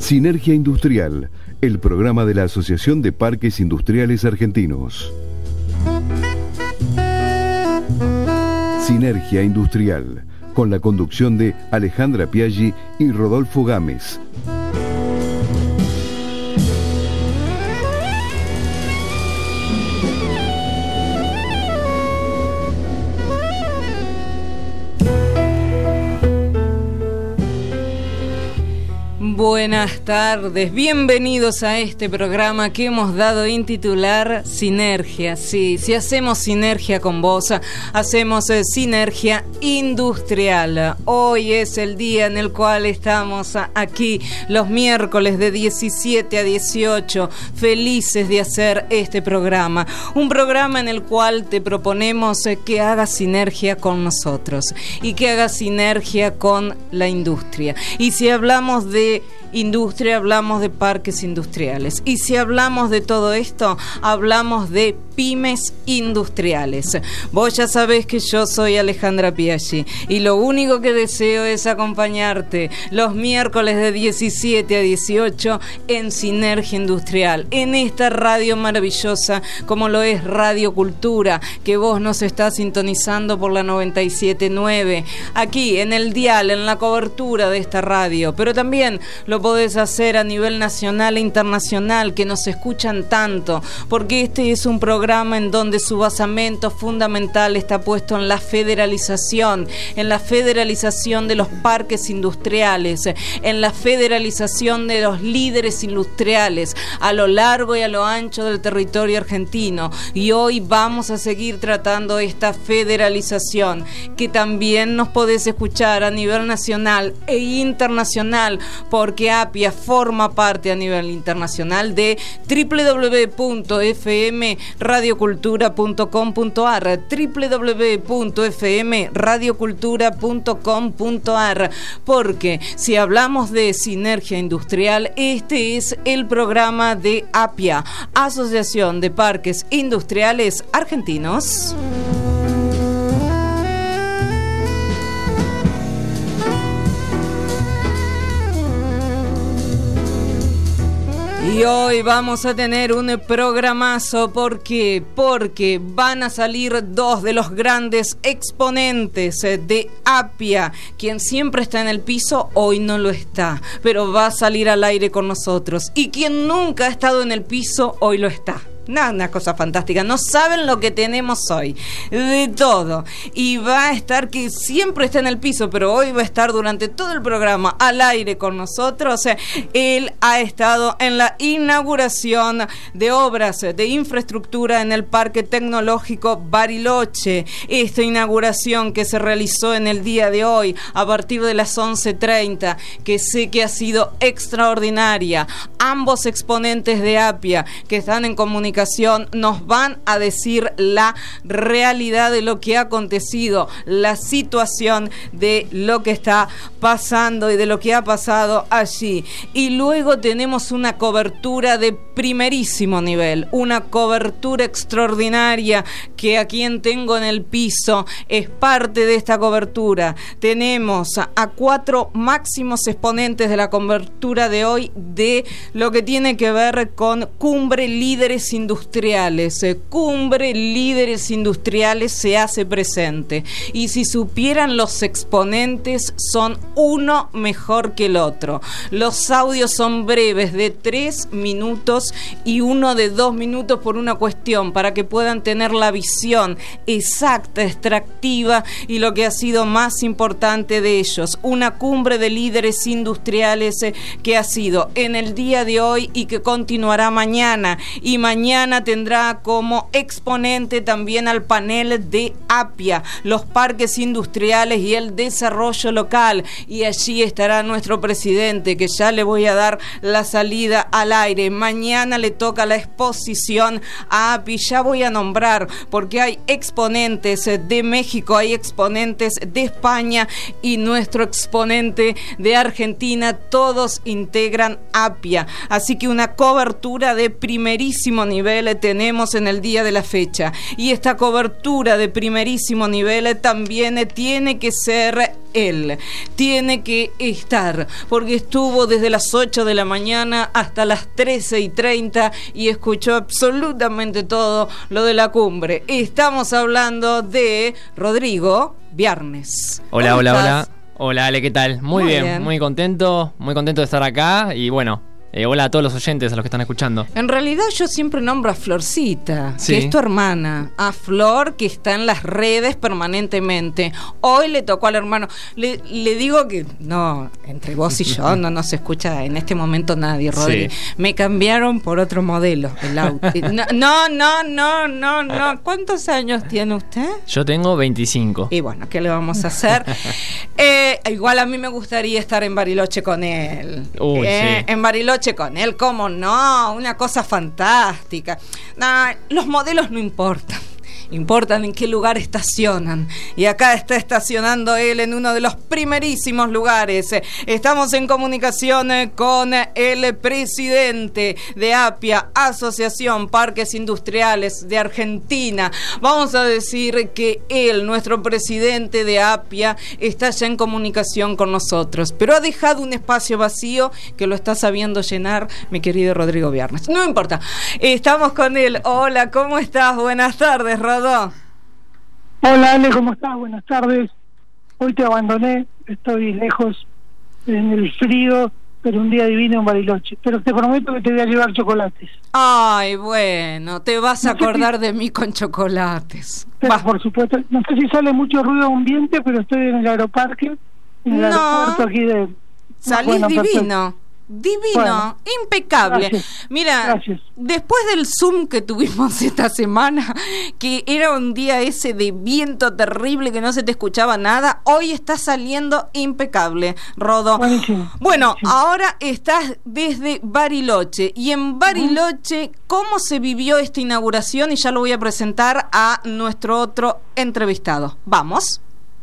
Sinergia Industrial, el programa de la Asociación de Parques Industriales Argentinos. Sinergia Industrial, con la conducción de Alejandra Piaggi y Rodolfo Gámez. Buenas tardes, bienvenidos a este programa que hemos dado en titular Sinergia. Sí, si hacemos sinergia con vos, hacemos sinergia industrial. Hoy es el día en el cual estamos aquí los miércoles de 17 a 18, felices de hacer este programa. Un programa en el cual te proponemos que hagas sinergia con nosotros y que hagas sinergia con la industria. Y si hablamos de industria, hablamos de parques industriales. Y si hablamos de todo esto, hablamos de pymes industriales. Vos ya sabés que yo soy Alejandra Piaggi y lo único que deseo es acompañarte los miércoles de 17 a 18 en Sinergia Industrial, en esta radio maravillosa como lo es Radio Cultura, que vos nos estás sintonizando por la 97.9, aquí en el dial, en la cobertura de esta radio, pero también lo podés hacer a nivel nacional e internacional, que nos escuchan tanto, porque este es un programa en donde su basamento fundamental está puesto en la federalización de los parques industriales, en la federalización de los líderes industriales a lo largo y a lo ancho del territorio argentino. Y hoy vamos a seguir tratando esta federalización, que también nos podés escuchar a nivel nacional e internacional, porque APIA forma parte a nivel internacional de www.fmradiocultura.com.ar, www.fmradiocultura.com.ar, porque si hablamos de sinergia industrial, este es el programa de APIA, Asociación de Parques Industriales Argentinos. Y hoy vamos a tener un programazo. ¿Por qué? Porque van a salir dos de los grandes exponentes de APIA. Quien siempre está en el piso, hoy no lo está, pero va a salir al aire con nosotros. Y quien nunca ha estado en el piso, hoy lo está. Una cosa fantástica, no saben lo que tenemos hoy, de todo. Y va a estar, que siempre está en el piso, pero hoy va a estar durante todo el programa al aire con nosotros. Él ha estado en la inauguración de obras de infraestructura en el Parque Tecnológico Bariloche. Esta inauguración que se realizó en el día de hoy a partir de las 11:30, que sé que ha sido extraordinaria. Ambos exponentes de APIA que están en comunicación nos van a decir la realidad de lo que ha acontecido, la situación de lo que está pasando y de lo que ha pasado allí. Y luego tenemos una cobertura de primerísimo nivel, una cobertura extraordinaria, que a quien tengo en el piso es parte de esta cobertura. Tenemos a 4 máximos exponentes de la cobertura de hoy de lo que tiene que ver con Cumbre Líderes Industriales. Cumbre Líderes Industriales se hace presente. Y si supieran los exponentes, son uno mejor que el otro. Los audios son breves, de 3 minutos y uno de 2 minutos por una cuestión, para que puedan tener la visión exacta, extractiva y lo que ha sido más importante de ellos. Una cumbre de líderes industriales que ha sido en el día de hoy y que continuará mañana. Y mañana tendrá como exponente también al panel de APIA, los parques industriales y el desarrollo local. Y allí estará nuestro presidente, que ya le voy a dar la salida al aire. Mañana le toca la exposición a API. Ya voy a nombrar, porque hay exponentes de México, hay exponentes de España y nuestro exponente de Argentina. Todos integran APIA. Así que una cobertura de primerísimo nivel tenemos en el día de la fecha. Y esta cobertura de primerísimo nivel también tiene que ser él tiene que estar, porque estuvo desde las 8 de la mañana hasta las 13:30 y escuchó absolutamente todo lo de la cumbre. Estamos hablando de Rodrigo Viernes. Hola, hola, hola. Hola, Ale, ¿qué tal? Muy bien, muy contento de estar acá y bueno, hola a todos los oyentes, a los que están escuchando. En realidad yo siempre nombro a Florcita, que es tu hermana, a Flor, que está en las redes permanentemente. Hoy le tocó al hermano. Le digo que no, entre vos y yo no se escucha en este momento nadie, Rodri. Sí. Me cambiaron por otro modelo el auto. No. ¿Cuántos años tiene usted? Yo tengo 25. Y bueno, ¿qué le vamos a hacer? Igual a mí me gustaría estar en Bariloche con él. Uy, sí. En Bariloche con él, ¿cómo no? Una cosa fantástica. Los modelos no importan. Importan en qué lugar estacionan. Y acá está estacionando él en uno de los primerísimos lugares. Estamos en comunicación con el presidente de APIA, Asociación Parques Industriales de Argentina. Vamos a decir que él, nuestro presidente de APIA, está ya en comunicación con nosotros, pero ha dejado un espacio vacío que lo está sabiendo llenar mi querido Rodrigo Viernes. No importa, estamos con él. Hola, ¿cómo estás? Buenas tardes, Rodrigo. Hola Ale, ¿cómo estás? Buenas tardes. Hoy te abandoné, estoy lejos en el frío, pero un día divino en Bariloche. Pero te prometo que te voy a llevar chocolates. Ay, bueno, te vas a acordar de mí con chocolates. Pero, por supuesto, no sé si sale mucho ruido ambiente, pero estoy en el aeroparque, en el aeropuerto aquí de... Salís divino. Divino, bueno, impecable. Gracias, mira, gracias. Después del Zoom que tuvimos esta semana, que era un día ese de viento terrible que no se te escuchaba nada, hoy está saliendo impecable, Rodo. Buenísimo. Bueno, buenísimo. Ahora estás desde Bariloche, y en Bariloche, ¿cómo se vivió esta inauguración? Y ya lo voy a presentar a nuestro otro entrevistado. ¿Vamos?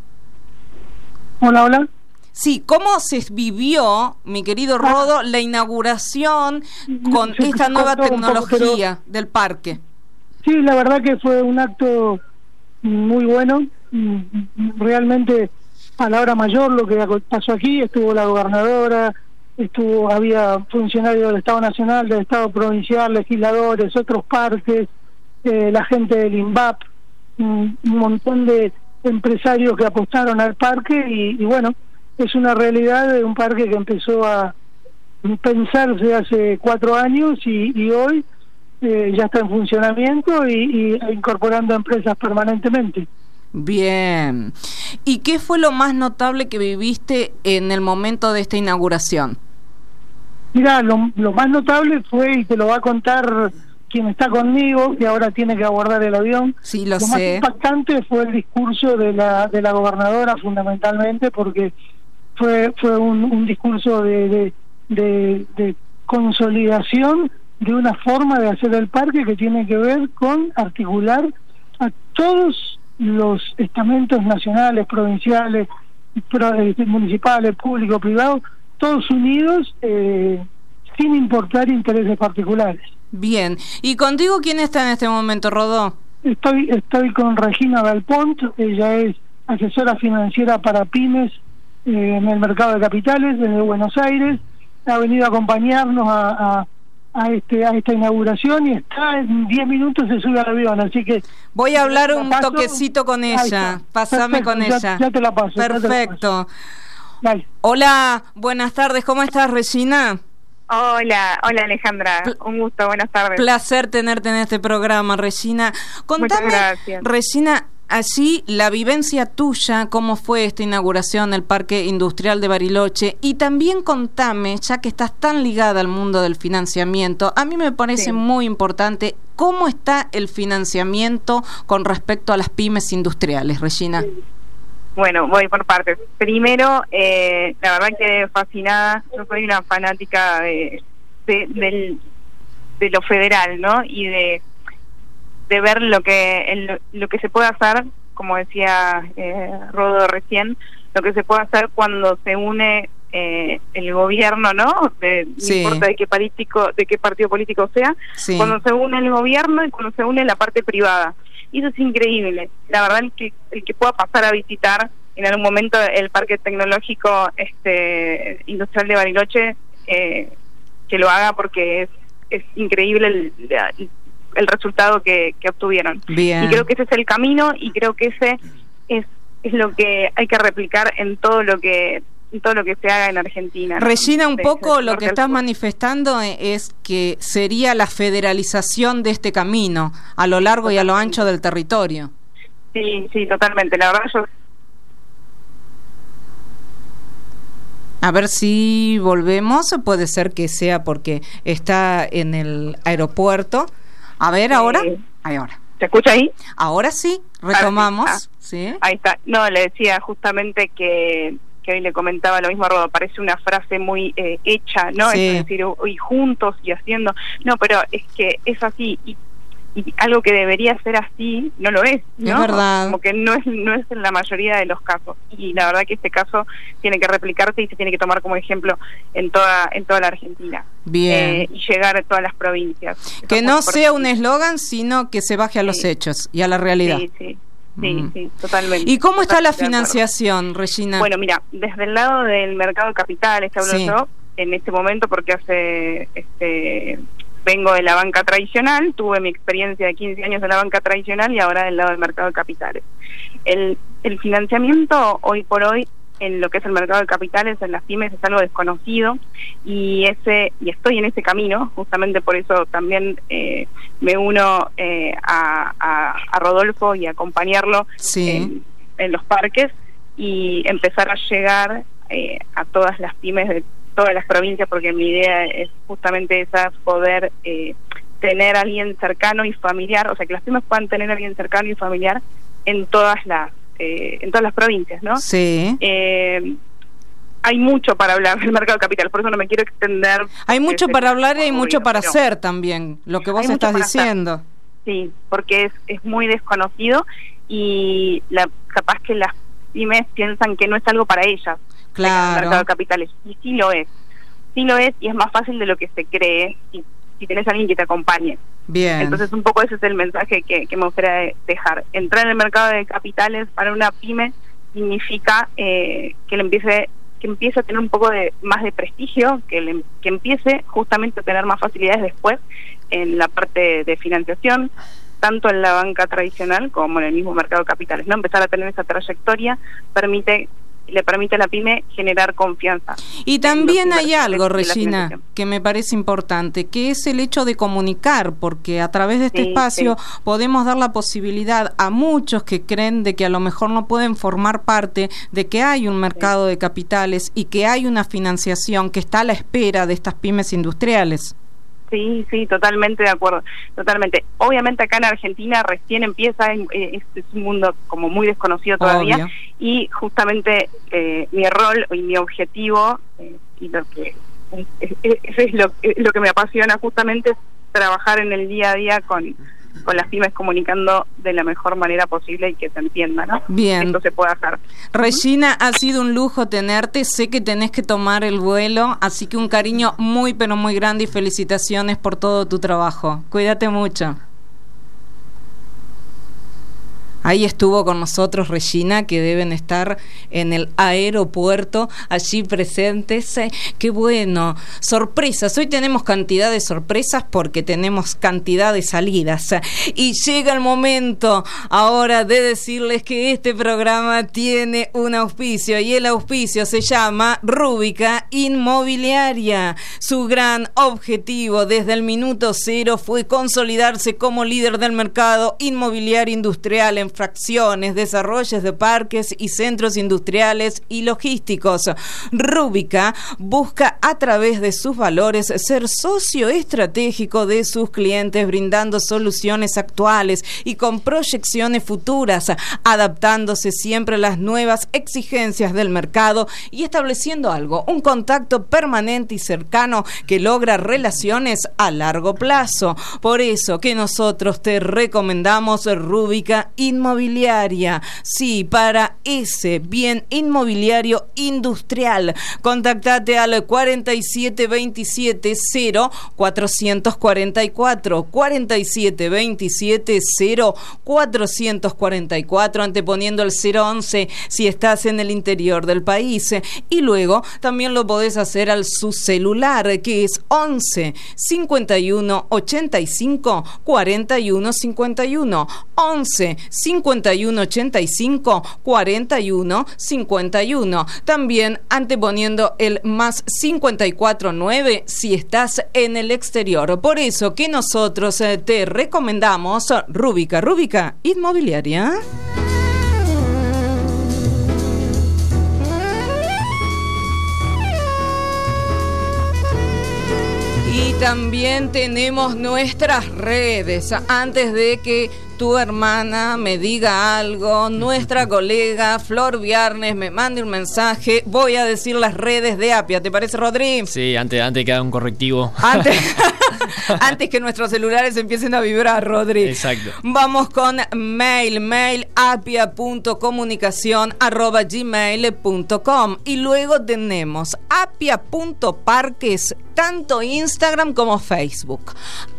Hola. Sí, ¿cómo se vivió, mi querido Rodo, la inauguración con esta nueva tecnología del parque? Sí, la verdad que fue un acto muy bueno. Realmente a la hora mayor lo que pasó aquí, estuvo la gobernadora, había funcionarios del Estado Nacional, del Estado Provincial, legisladores, otros parques, la gente del INVAP, un montón de empresarios que apostaron al parque y bueno, es una realidad de un parque que empezó a pensarse hace 4 años y hoy ya está en funcionamiento y incorporando empresas permanentemente. Bien. ¿Y qué fue lo más notable que viviste en el momento de esta inauguración? Mira, lo más notable fue, y te lo va a contar quien está conmigo, que ahora tiene que abordar el avión. Sí, lo sé. Más impactante fue el discurso de la gobernadora, fundamentalmente, porque fue un discurso de consolidación de una forma de hacer el parque que tiene que ver con articular a todos los estamentos nacionales, provinciales, municipales, públicos, privados, todos unidos sin importar intereses particulares. Bien. ¿Y contigo quién está en este momento, Rodó? Estoy con Regina Dalpont. Ella es asesora financiera para pymes en el mercado de capitales desde Buenos Aires. Ha venido a acompañarnos a esta inauguración y está en 10 minutos se sube al avión, así que voy a hablar un toquecito con ella. Pásame con ella. Ya te la paso. Perfecto. Dale. Hola, buenas tardes, ¿cómo estás, Regina? Hola Alejandra, un gusto, buenas tardes. Placer tenerte en este programa, Regina. Contame, muchas gracias. Regina, allí la vivencia tuya, cómo fue esta inauguración del Parque Industrial de Bariloche, y también contame, ya que estás tan ligada al mundo del financiamiento, a mí me parece muy importante, ¿cómo está el financiamiento con respecto a las pymes industriales, Regina? Bueno, voy por partes. Primero, la verdad que fascinada, yo soy una fanática de lo federal, ¿no? Y de ver lo que se puede hacer, como decía Rodo recién, lo que se puede hacer cuando se une el gobierno, ¿no? No importa de qué partido político sea, cuando se une el gobierno y cuando se une la parte privada. Y eso es increíble. La verdad, el que pueda pasar a visitar en algún momento el Parque Tecnológico Industrial de Bariloche que lo haga, porque es increíble el resultado que obtuvieron. Bien. Y creo que ese es el camino, y creo que ese es lo que hay que replicar en todo lo que se haga en Argentina, ¿no? Regina, un poco lo que estás manifestando es que sería la federalización de este camino a lo largo y a lo ancho del territorio. Sí, totalmente. La verdad, yo... A ver si volvemos, puede ser que sea porque está en el aeropuerto. A ver, ahora. ¿Se escucha ahí? Ahora sí, retomamos. ¿Sí? Ahí está. No, le decía justamente que hoy le comentaba lo mismo a Rodo, parece una frase muy hecha, ¿no? Sí. Es decir, hoy juntos y haciendo... No, pero es que es así, y algo que debería ser así no lo es, ¿no? Es verdad. Como que no es en la mayoría de los casos, y la verdad que este caso tiene que replicarse y se tiene que tomar como ejemplo en toda la Argentina. Bien. Y llegar a todas las provincias. Que no sea un eslogan, sino que se baje a los hechos y a la realidad. Sí, totalmente. ¿Y cómo está la financiación, Regina? Bueno, mira, desde el lado del mercado de capitales, te hablo yo en este momento, porque vengo de la banca tradicional, tuve mi experiencia de 15 años en la banca tradicional y ahora del lado del mercado de capitales. El financiamiento hoy por hoy en lo que es el mercado de capitales, en las pymes, es algo desconocido, y estoy en ese camino, justamente por eso también me uno a Rodolfo y a acompañarlo en los parques, y empezar a llegar a todas las pymes de todas las provincias, porque mi idea es justamente esa, poder tener a alguien cercano y familiar, o sea, que las pymes puedan tener a alguien cercano y familiar en todas las provincias, ¿no? Sí. Hay mucho para hablar del mercado de capital, por eso no me quiero extender. Hay mucho para hablar y hay mucho para hacer también, lo que vos estás diciendo. Sí, porque es muy desconocido, y capaz que las pymes piensan que no es algo para ellas. Claro. El mercado de capitales, y sí lo es, y es más fácil de lo que se cree si tenés a alguien que te acompañe. Bien. Entonces un poco ese es el mensaje que me gustaría dejar. Entrar en el mercado de capitales para una pyme significa que empiece a tener un poco más de prestigio, que empiece justamente a tener más facilidades después en la parte de financiación, tanto en la banca tradicional como en el mismo mercado de capitales, ¿no? Empezar a tener esa trayectoria le permite a la pyme generar confianza. Y también hay algo, Regina, que me parece importante, que es el hecho de comunicar, porque a través de este espacio podemos dar la posibilidad a muchos que creen de que a lo mejor no pueden formar parte, de que hay un mercado de capitales y que hay una financiación que está a la espera de estas pymes industriales. Sí, totalmente de acuerdo, totalmente. Obviamente acá en Argentina recién empieza, es un mundo como muy desconocido todavía. Obvio. Y justamente mi rol y mi objetivo, y lo que es lo que me apasiona justamente, es trabajar en el día a día con las pymes, comunicando de la mejor manera posible y que se entienda, ¿no? Bien. Esto se puede hacer. Regina, ha sido un lujo tenerte, sé que tenés que tomar el vuelo, así que un cariño muy pero muy grande y felicitaciones por todo tu trabajo. Cuídate mucho. Ahí estuvo con nosotros Regina, que deben estar en el aeropuerto, allí presentes. ¡Qué bueno! Sorpresas. Hoy tenemos cantidad de sorpresas porque tenemos cantidad de salidas. Y llega el momento ahora de decirles que este programa tiene un auspicio, y el auspicio se llama Rúbica Inmobiliaria. Su gran objetivo desde el minuto cero fue consolidarse como líder del mercado inmobiliario industrial en fracciones, desarrollos de parques y centros industriales y logísticos. Rúbica busca, a través de sus valores, ser socio estratégico de sus clientes, brindando soluciones actuales y con proyecciones futuras, adaptándose siempre a las nuevas exigencias del mercado y estableciendo un contacto permanente y cercano que logra relaciones a largo plazo. Por eso que nosotros te recomendamos Rúbica Inmobiliaria. inmobiliaria. Sí, para ese bien inmobiliario industrial. Contactate al 4727-0444, 4727-0444, anteponiendo el 011 si estás en el interior del país. Y luego también lo podés hacer al su celular, que es 11 51 85 41 51, 11 51 85 41 51. También anteponiendo el más 549 si estás en el exterior. Por eso que nosotros te recomendamos Rúbica Inmobiliaria. Y también tenemos nuestras redes. Antes de que tu hermana me diga algo, nuestra colega Flor Viernes me mande un mensaje, voy a decir las redes de Apia. ¿Te parece, Rodri? Sí, antes que haga un correctivo. Antes que nuestros celulares empiecen a vibrar, Rodri. Exacto. Vamos con mail apia.comunicación@gmail.com. Y luego tenemos apia.parques, tanto Instagram como Facebook.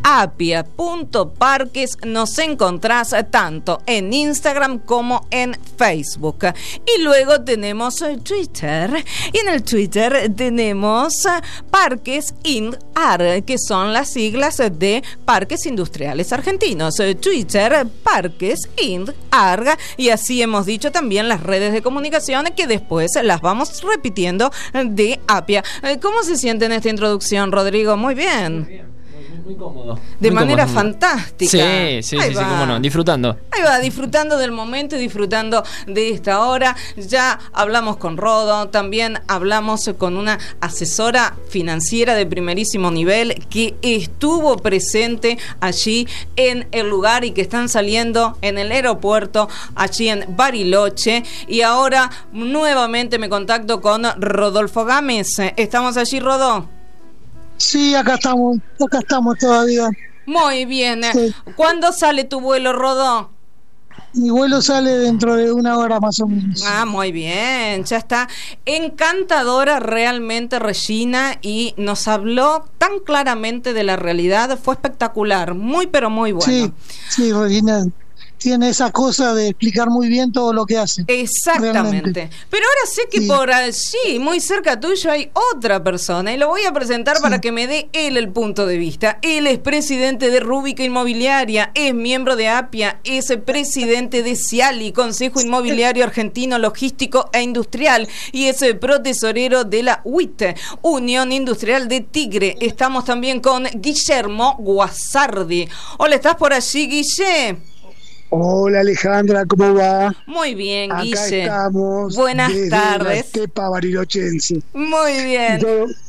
apia.parques, nos encontrás tanto en Instagram como en Facebook. Y luego tenemos Twitter. Y en el Twitter tenemos Parques INDAR, que son las siglas de Parques Industriales Argentinos. Twitter, Parques INDAR. Y así hemos dicho también las redes de comunicación, que después las vamos repitiendo de Apia. ¿Cómo se siente en esta introducción, Rodrigo? Muy bien. Muy bien. Muy cómodo. De muy manera cómodo. Fantástica. Sí, cómo no, disfrutando. Ahí va, disfrutando del momento y disfrutando de esta hora. Ya hablamos con Rodo, también hablamos con una asesora financiera de primerísimo nivel que estuvo presente allí en el lugar y que están saliendo en el aeropuerto, allí en Bariloche. Y ahora nuevamente me contacto con Rodolfo Gámez. ¿Estamos allí, Rodo? Sí, acá estamos todavía. Muy bien. Sí. ¿Cuándo sale tu vuelo, Rodó? Mi vuelo sale dentro de 1 hora más o menos. Ah, muy bien, ya está. Encantadora realmente Regina, y nos habló tan claramente de la realidad, fue espectacular, muy pero muy bueno. Sí, Regina tiene esa cosa de explicar muy bien todo lo que hace. Exactamente. Realmente. Pero ahora sé que Sí. por allí, muy cerca tuyo, hay otra persona, y lo voy a presentar para que me dé él el punto de vista. Él es presidente de Rúbica Inmobiliaria, es miembro de Apia, es presidente de Ciali, Consejo Inmobiliario Argentino Logístico e Industrial, y es protesorero de la UIT, Unión Industrial de Tigre. Estamos también con Guillermo Guasardi. Hola, ¿estás por allí, Guille? Hola Alejandra, ¿cómo va? Muy bien, Acá Guille. estamos. Buenas desde tardes. La estepa barilochense. Muy bien.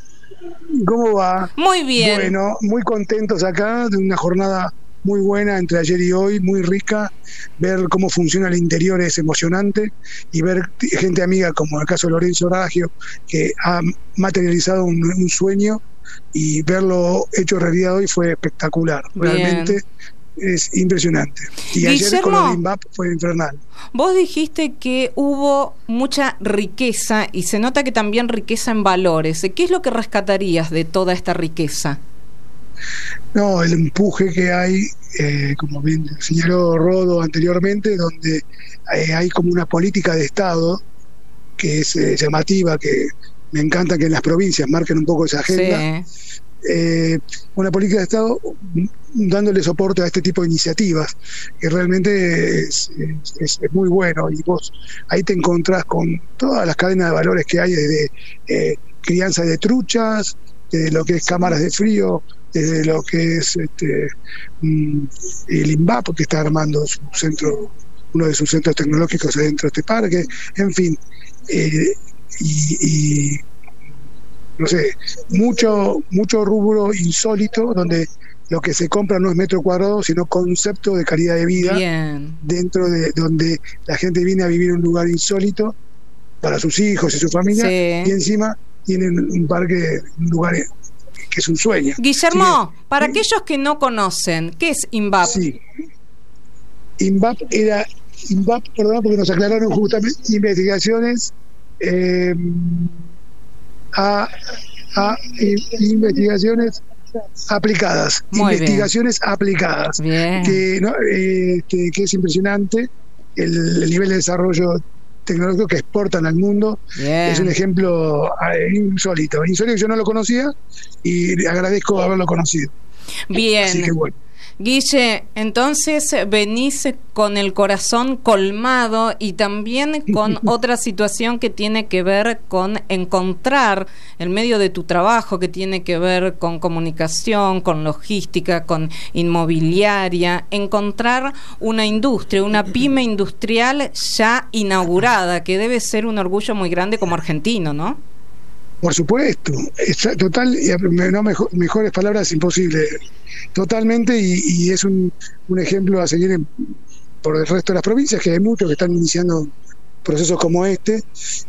¿Cómo va? Muy bien. Bueno, muy contentos acá de una jornada muy buena entre ayer y hoy, muy rica. Ver cómo funciona el interior es emocionante, y ver gente amiga como el caso de Lorenzo Raggio, que ha materializado un sueño, y verlo hecho realidad hoy fue espectacular. Bien. Realmente es impresionante. Y ayer con el INVAP fue infernal. Vos dijiste que hubo mucha riqueza, y se nota que también riqueza en valores. ¿Qué es lo que rescatarías de toda esta riqueza? No, el empuje que hay, como bien señaló Rodo anteriormente, donde hay como una política de Estado que es llamativa, que me encanta que en las provincias marquen un poco esa agenda. Sí. Una política de Estado dándole soporte a este tipo de iniciativas, que realmente es muy bueno, y vos ahí te encontrás con todas las cadenas de valores que hay, desde crianza de truchas, desde lo que es cámaras de frío, desde lo que es el INVAP, que está armando su centro, uno de sus centros tecnológicos dentro de este parque, en fin, y no sé, mucho rubro insólito, donde lo que se compra no es metro cuadrado, sino concepto de calidad de vida. Bien. Dentro de donde la gente viene a vivir en un lugar insólito para sus hijos y su familia, Sí. y encima tienen un parque, un lugar que es un sueño. Guillermo, Sí. para aquellos que no conocen, ¿qué es INVAP? Sí. INVAP era INVAP, perdón, porque nos aclararon justamente, investigaciones investigaciones aplicadas. Muy investigaciones bien. Aplicadas. Bien. Que es impresionante el nivel de desarrollo tecnológico que exportan al mundo. Bien. Es un ejemplo insólito. Yo no lo conocía y agradezco haberlo conocido. Bien. Así que bueno. Guille, entonces venís con el corazón colmado y también con otra situación que tiene que ver con encontrar en medio de tu trabajo, que tiene que ver con comunicación, con logística, con inmobiliaria, encontrar una industria, una pyme industrial ya inaugurada, que debe ser un orgullo muy grande como argentino, ¿no? Por supuesto, total, mejores palabras imposible, totalmente, y es un ejemplo a seguir por el resto de las provincias, que hay muchos que están iniciando procesos como este,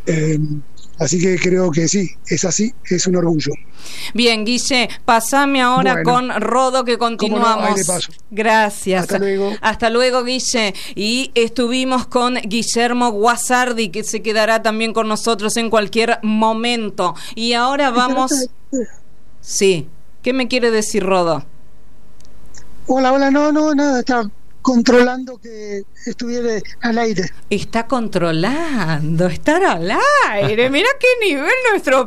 así que creo que sí, es así, es un orgullo. Bien, Guille, pasame ahora con Rodo, que continuamos. Ahí le paso. Gracias. Hasta luego. Hasta luego, Guille. Y estuvimos con Guillermo Guasardi, que se quedará también con nosotros en cualquier momento. Y ahora vamos... Sí. ¿Qué me quiere decir, Rodo? Hola, no, nada, está controlando que estuviera al aire. Está controlando estar al aire. Mira qué nivel nuestro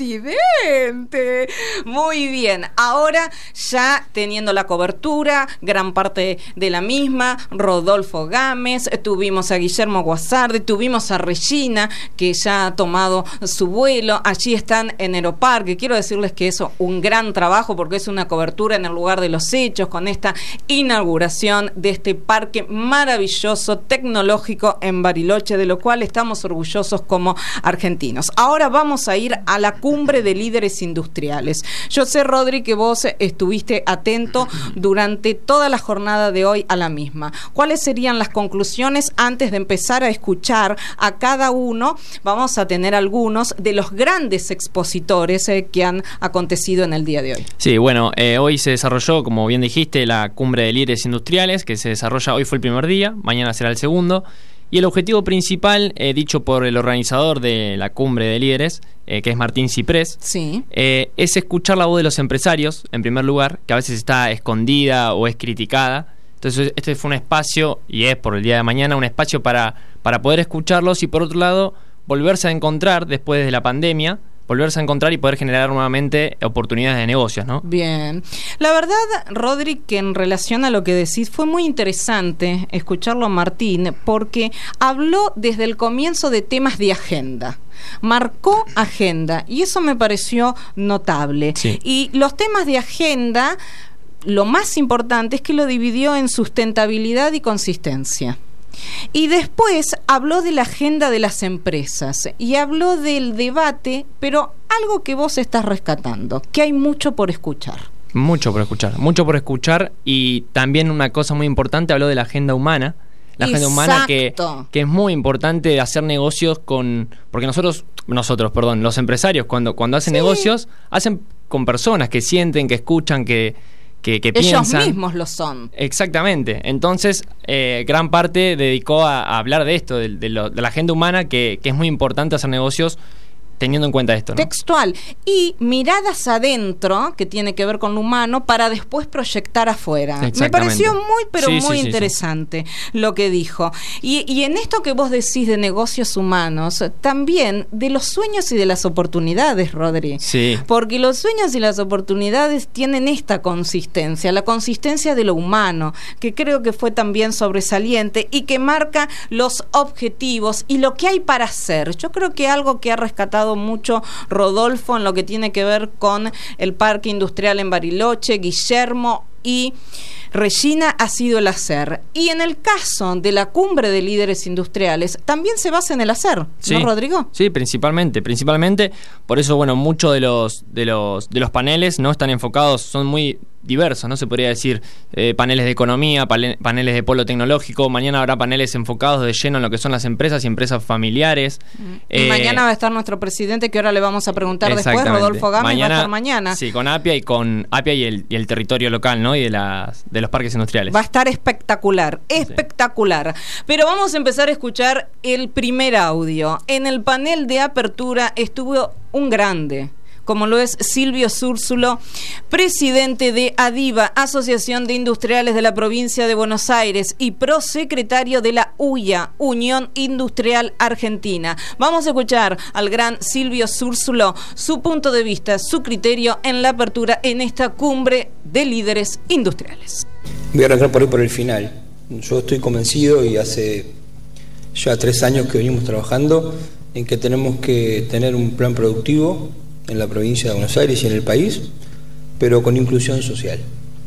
presidente. Muy bien. Ahora ya teniendo la cobertura, gran parte de la misma, Rodolfo Gámez, tuvimos a Guillermo Guasardi, tuvimos a Regina, que ya ha tomado su vuelo. Allí están en Aeroparque. Quiero decirles que es un gran trabajo porque es una cobertura en el lugar de los hechos con esta inauguración de este parque maravilloso tecnológico en Bariloche, de lo cual estamos orgullosos como argentinos. Ahora vamos a ir a la cumbre de líderes industriales. Yo sé, Rodri, que vos estuviste atento durante toda la jornada de hoy a la misma. ¿Cuáles serían las conclusiones antes de empezar a escuchar a cada uno? Vamos a tener algunos de los grandes expositores que han acontecido en el día de hoy. Sí, bueno, hoy se desarrolló, como bien dijiste, la cumbre de líderes industriales, que se desarrolla, hoy fue el primer día, mañana será el segundo, y el objetivo principal, dicho por el organizador de la cumbre de líderes, que es Martín Ciprés, sí, es escuchar la voz de los empresarios, en primer lugar, que a veces está escondida o es criticada. Entonces este fue un espacio, y es por el día de mañana, un espacio para poder escucharlos y por otro lado, volverse a encontrar después de la pandemia, volverse a encontrar y poder generar nuevamente oportunidades de negocios, ¿no? Bien. La verdad, Rodri, que en relación a lo que decís, fue muy interesante escucharlo a Martín, porque habló desde el comienzo de temas de agenda. Marcó agenda, y eso me pareció notable. Sí. Y los temas de agenda, lo más importante es que lo dividió en sustentabilidad y consistencia. Y después habló de la agenda de las empresas y habló del debate, pero algo que vos estás rescatando, que hay mucho por escuchar. Mucho por escuchar, y también una cosa muy importante, habló de la agenda humana. La agenda humana que es muy importante hacer negocios porque los empresarios cuando hacen negocios, hacen con personas que sienten, que escuchan, que ellos piensan. Mismos lo son. Exactamente. Entonces, gran parte dedicó a hablar de esto, de la agenda humana, que es muy importante hacer negocios teniendo en cuenta esto, ¿no? Textual. Y miradas adentro, que tiene que ver con lo humano, para después proyectar afuera. Me pareció muy interesante lo que dijo. Y en esto que vos decís de negocios humanos, también de los sueños y de las oportunidades, Rodri. Sí. Porque los sueños y las oportunidades tienen esta consistencia, la consistencia de lo humano, que creo que fue también sobresaliente y que marca los objetivos y lo que hay para hacer. Yo creo que algo que ha rescatado mucho Rodolfo en lo que tiene que ver con el parque industrial en Bariloche, Guillermo y Regina, ha sido el hacer. Y en el caso de la cumbre de líderes industriales, también se basa en el hacer, ¿no, Rodrigo? Sí, principalmente. Por eso, bueno, muchos de los paneles no están enfocados, son muy diversos, ¿no? Se podría decir paneles de economía, paneles de polo tecnológico. Mañana habrá paneles enfocados de lleno en lo que son las empresas y empresas familiares. Y mañana va a estar nuestro presidente, que ahora le vamos a preguntar después, Rodolfo Gámez, va a estar mañana. Sí, con APIA y el territorio local, ¿no? Y de los parques industriales. Va a estar espectacular, espectacular. Sí. Pero vamos a empezar a escuchar el primer audio. En el panel de apertura estuvo un grande, como lo es Silvio Zúrzulo, presidente de ADIVA, Asociación de Industriales de la Provincia de Buenos Aires, y prosecretario de la UIA, Unión Industrial Argentina. Vamos a escuchar al gran Silvio Zúrzulo, su punto de vista, su criterio en la apertura en esta cumbre de líderes industriales. Voy a arrancar por el final. Yo estoy convencido, y hace ya 3 años que venimos trabajando, en que tenemos que tener un plan productivo en la provincia de Buenos Aires y en el país, pero con inclusión social.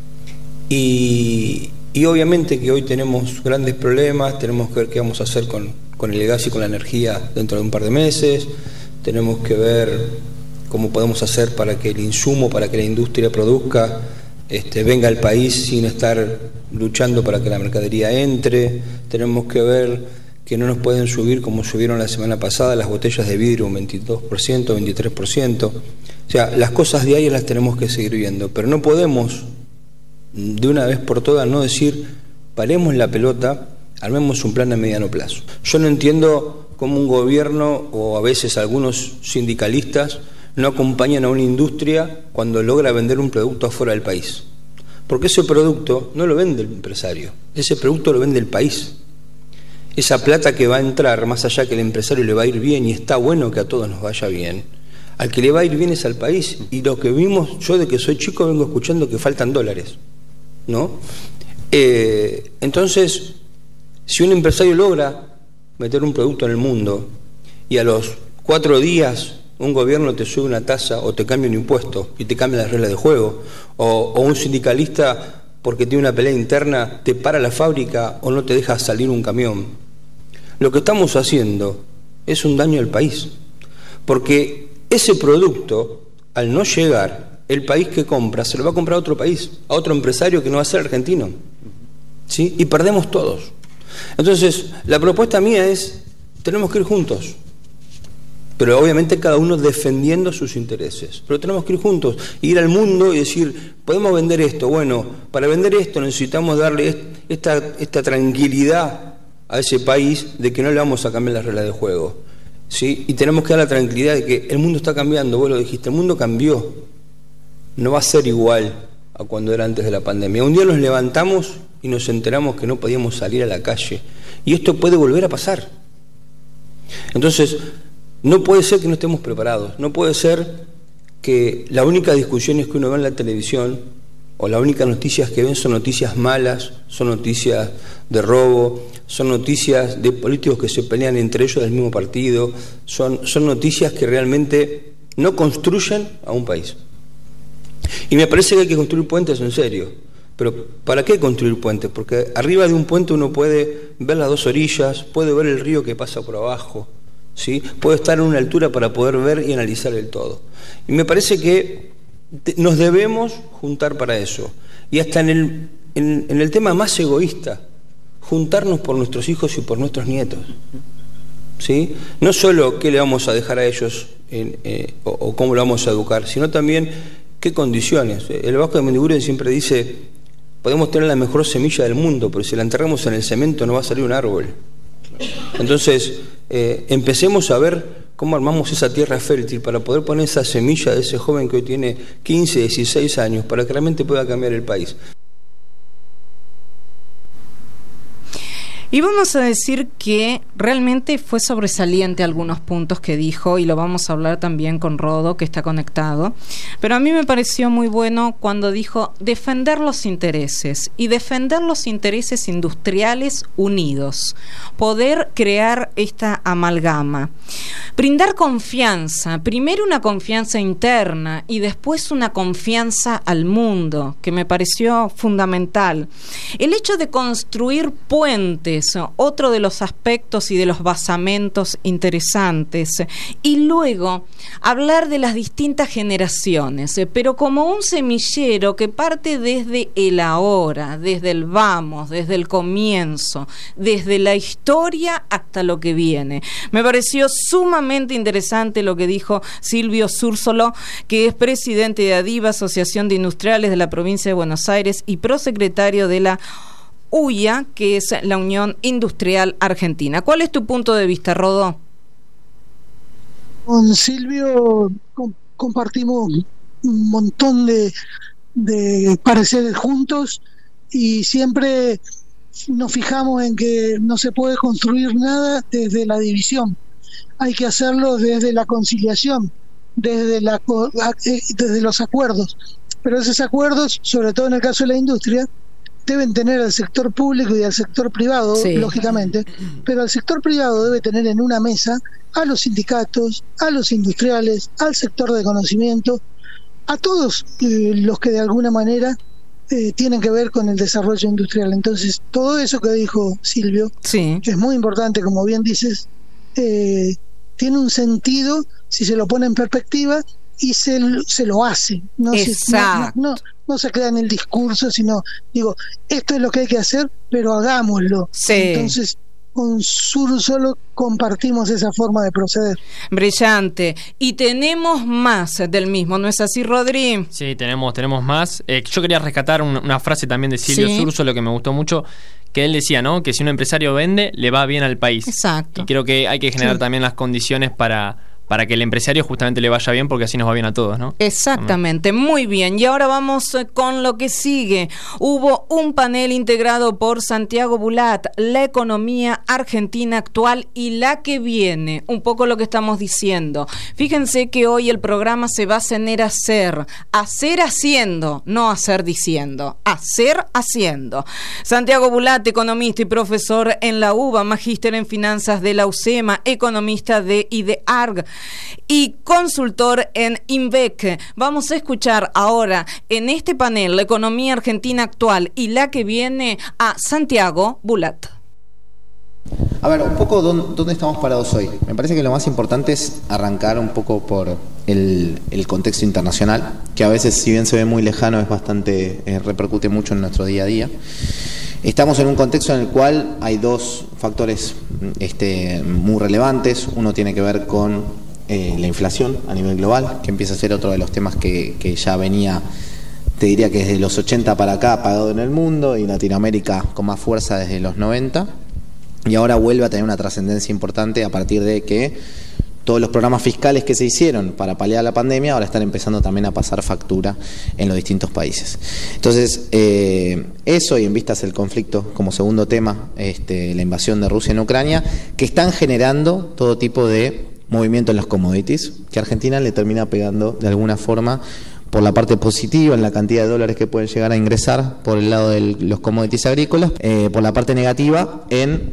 Y obviamente que hoy tenemos grandes problemas, tenemos que ver qué vamos a hacer con el gas y con la energía dentro de un par de meses, tenemos que ver cómo podemos hacer para que el insumo, para que la industria produzca, venga al país sin estar luchando para que la mercadería entre, tenemos que ver que no nos pueden subir como subieron la semana pasada las botellas de vidrio un 22%, 23%. O sea, las cosas diarias las tenemos que seguir viendo, pero no podemos de una vez por todas no decir, paremos la pelota, armemos un plan a mediano plazo. Yo no entiendo cómo un gobierno o a veces algunos sindicalistas no acompañan a una industria cuando logra vender un producto afuera del país. Porque ese producto no lo vende el empresario, ese producto lo vende el país. Esa plata que va a entrar, más allá que el empresario le va a ir bien, y está bueno que a todos nos vaya bien, al que le va a ir bien es al país. Y lo que vimos, yo de que soy chico vengo escuchando que faltan dólares, ¿no? Entonces, si un empresario logra meter un producto en el mundo y a los 4 días un gobierno te sube una tasa o te cambia un impuesto y te cambia las reglas de juego, o un sindicalista, porque tiene una pelea interna, te para la fábrica o no te deja salir un camión, lo que estamos haciendo es un daño al país, porque ese producto, al no llegar, el país que compra se lo va a comprar a otro país, a otro empresario que no va a ser argentino, ¿sí? Y perdemos todos. Entonces, la propuesta mía es, tenemos que ir juntos, pero obviamente cada uno defendiendo sus intereses, pero tenemos que ir juntos, ir al mundo y decir, podemos vender esto, bueno, para vender esto necesitamos darle esta tranquilidad a ese país de que no le vamos a cambiar las reglas de juego, ¿sí? Y tenemos que dar la tranquilidad de que el mundo está cambiando, vos lo dijiste, el mundo cambió, no va a ser igual a cuando era antes de la pandemia. Un día nos levantamos y nos enteramos que no podíamos salir a la calle, y esto puede volver a pasar. Entonces, no puede ser que no estemos preparados, no puede ser que la única discusión es que uno ve en la televisión, o las únicas noticias que ven son noticias malas, son noticias de robo, son noticias de políticos que se pelean entre ellos del mismo partido, son noticias que realmente no construyen a un país. Y me parece que hay que construir puentes en serio. Pero ¿para qué construir puentes? Porque arriba de un puente uno puede ver las dos orillas, puede ver el río que pasa por abajo, ¿sí? Puede estar en una altura para poder ver y analizar el todo. Y me parece que nos debemos juntar para eso. Y hasta en el tema más egoísta, juntarnos por nuestros hijos y por nuestros nietos, ¿sí? No solo qué le vamos a dejar a ellos o cómo lo vamos a educar, sino también qué condiciones. El Vasco de Mendiguren siempre dice, podemos tener la mejor semilla del mundo, pero si la enterramos en el cemento no va a salir un árbol. Entonces, empecemos a ver cómo armamos esa tierra fértil para poder poner esa semilla de ese joven que hoy tiene 15, 16 años, para que realmente pueda cambiar el país. Y vamos a decir que realmente fue sobresaliente algunos puntos que dijo, y lo vamos a hablar también con Rodo, que está conectado, pero a mí me pareció muy bueno cuando dijo defender los intereses, y defender los intereses industriales unidos, poder crear esta amalgama, brindar confianza, primero una confianza interna y después una confianza al mundo, que me pareció fundamental. El hecho de construir puentes es otro de los aspectos y de los basamentos interesantes. Y luego hablar de las distintas generaciones, pero como un semillero que parte desde el ahora, desde el vamos, desde el comienzo, desde la historia hasta lo que viene. Me pareció sumamente interesante lo que dijo Silvio Zúrzolo, que es presidente de ADIVA, Asociación de Industriales de la Provincia de Buenos Aires, y prosecretario de la UIA, que es la Unión Industrial Argentina. ¿Cuál es tu punto de vista, Rodó? Con Silvio compartimos un montón de pareceres juntos y siempre nos fijamos en que no se puede construir nada desde la división. Hay que hacerlo desde la conciliación, desde los acuerdos. Pero esos acuerdos, sobre todo en el caso de la industria, deben tener al sector público y al sector privado, sí, lógicamente, pero al sector privado debe tener en una mesa a los sindicatos, a los industriales, al sector de conocimiento, a todos los que de alguna manera tienen que ver con el desarrollo industrial. Entonces, todo eso que dijo Silvio, sí, que es muy importante, como bien dices, tiene un sentido si se lo pone en perspectiva y se lo hace. No se queda en el discurso, sino, digo, esto es lo que hay que hacer, pero hagámoslo. Sí. Entonces, con Zúrzolo compartimos esa forma de proceder. Brillante. Y tenemos más del mismo, ¿no es así, Rodri? Sí, tenemos más. Yo quería rescatar una frase también de Silvio Zúrzolo que me gustó mucho, que él decía, ¿no?, que si un empresario vende, le va bien al país. Exacto. Y creo que hay que generar también las condiciones para que el empresario justamente le vaya bien, porque así nos va bien a todos, ¿no? Exactamente, muy bien. Y ahora vamos con lo que sigue. Hubo un panel integrado por Santiago Bulat, la economía argentina actual y la que viene. Un poco lo que estamos diciendo. Fíjense que hoy el programa se basa en hacer haciendo, no hacer diciendo, hacer haciendo. Santiago Bulat, economista y profesor en la UBA, magíster en finanzas de la UCEMA, economista de IDEARG y consultor en INVEC. Vamos a escuchar ahora en este panel la economía argentina actual y la que viene a Santiago Bulat. A ver, un poco dónde estamos parados hoy. Me parece que lo más importante es arrancar un poco por el contexto internacional, que a veces, si bien se ve muy lejano, es bastante, repercute mucho en nuestro día a día. Estamos en un contexto en el cual hay dos factores muy relevantes. Uno tiene que ver con la inflación a nivel global, que empieza a ser otro de los temas que ya venía, te diría que desde los 80 para acá apagado en el mundo, y Latinoamérica con más fuerza desde los 90, y ahora vuelve a tener una trascendencia importante a partir de que todos los programas fiscales que se hicieron para paliar la pandemia ahora están empezando también a pasar factura en los distintos países. Entonces, eso, y en vistas el conflicto como segundo tema, la invasión de Rusia en Ucrania, que están generando todo tipo de movimiento en los commodities, que a Argentina le termina pegando de alguna forma por la parte positiva en la cantidad de dólares que pueden llegar a ingresar por el lado de los commodities agrícolas, por la parte negativa en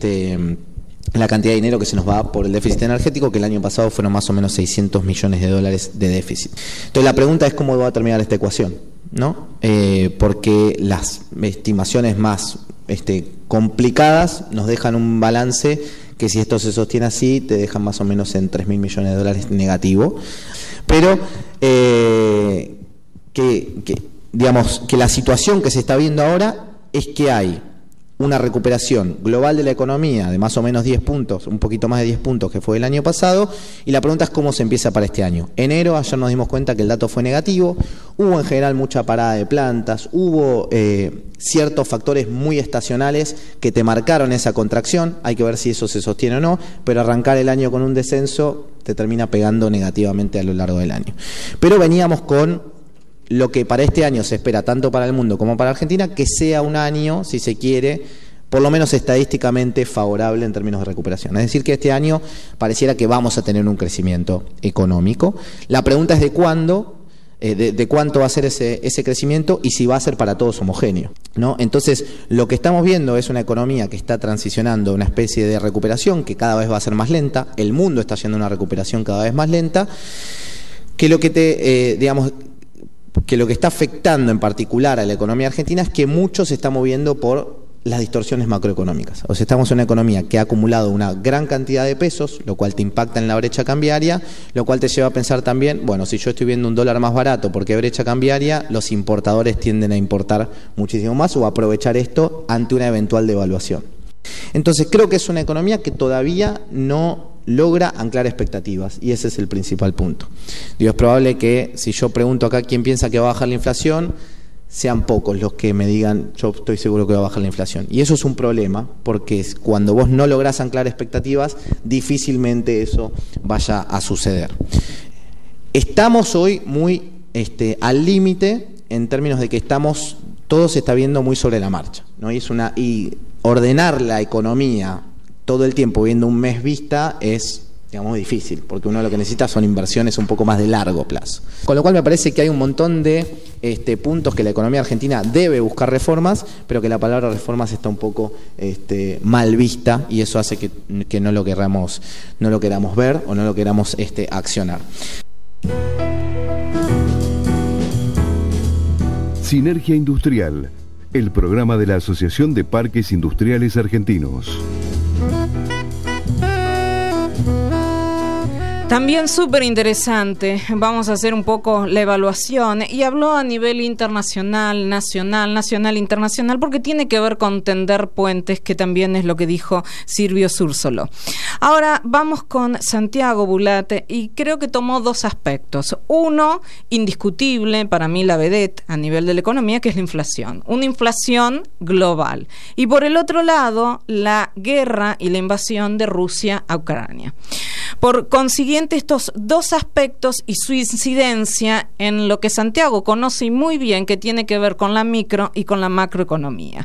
la cantidad de dinero que se nos va por el déficit energético, que el año pasado fueron más o menos 600 millones de dólares de déficit. Entonces la pregunta es cómo va a terminar esta ecuación, ¿no? Porque las estimaciones más complicadas nos dejan un balance que, si esto se sostiene así, te dejan más o menos en 3.000 millones de dólares negativo. Pero digamos que la situación que se está viendo ahora es que hay una recuperación global de la economía de más o menos 10 puntos, un poquito más de 10 puntos que fue el año pasado, y la pregunta es cómo se empieza para este año. Enero, ayer nos dimos cuenta que el dato fue negativo, hubo en general mucha parada de plantas, hubo ciertos factores muy estacionales que te marcaron esa contracción, hay que ver si eso se sostiene o no, pero arrancar el año con un descenso te termina pegando negativamente a lo largo del año. Pero veníamos con lo que para este año se espera tanto para el mundo como para Argentina, que sea un año, si se quiere, por lo menos estadísticamente favorable en términos de recuperación. Es decir, que este año pareciera que vamos a tener un crecimiento económico. La pregunta es de cuándo, de cuánto va a ser ese crecimiento y si va a ser para todos homogéneo, ¿no? Entonces, lo que estamos viendo es una economía que está transicionando a una especie de recuperación que cada vez va a ser más lenta. El mundo está haciendo una recuperación cada vez más lenta, que lo que que lo que está afectando en particular a la economía argentina es que mucho se está moviendo por las distorsiones macroeconómicas. O sea, estamos en una economía que ha acumulado una gran cantidad de pesos, lo cual te impacta en la brecha cambiaria, lo cual te lleva a pensar también, bueno, si yo estoy viendo un dólar más barato porque hay brecha cambiaria, los importadores tienden a importar muchísimo más o a aprovechar esto ante una eventual devaluación. Entonces creo que es una economía que todavía no logra anclar expectativas, y ese es el principal punto. Digo, es probable que si yo pregunto acá quién piensa que va a bajar la inflación, sean pocos los que me digan yo estoy seguro que va a bajar la inflación. Y eso es un problema, porque cuando vos no lográs anclar expectativas, difícilmente eso vaya a suceder. Estamos hoy muy al límite en términos de que todo se está viendo muy sobre la marcha, ¿no? Y ordenar la economía todo el tiempo viendo un mes vista es, digamos, difícil, porque uno lo que necesita son inversiones un poco más de largo plazo. Con lo cual me parece que hay un montón de puntos que la economía argentina debe buscar reformas, pero que la palabra reformas está un poco mal vista, y eso hace que no lo queramos ver o no lo queramos accionar. Sinergia Industrial, el programa de la Asociación de Parques Industriales Argentinos. También súper interesante, vamos a hacer un poco la evaluación, y habló a nivel internacional, nacional, internacional, porque tiene que ver con tender puentes, que también es lo que dijo Silvio Zúrzolo. Ahora vamos con Santiago Bulate, y creo que tomó dos aspectos. Uno, indiscutible, para mí la vedette a nivel de la economía, que es la inflación, una inflación global. Y por el otro lado, la guerra y la invasión de Rusia a Ucrania. Por consiguiente, estos dos aspectos y su incidencia en lo que Santiago conoce muy bien, que tiene que ver con la micro y con la macroeconomía,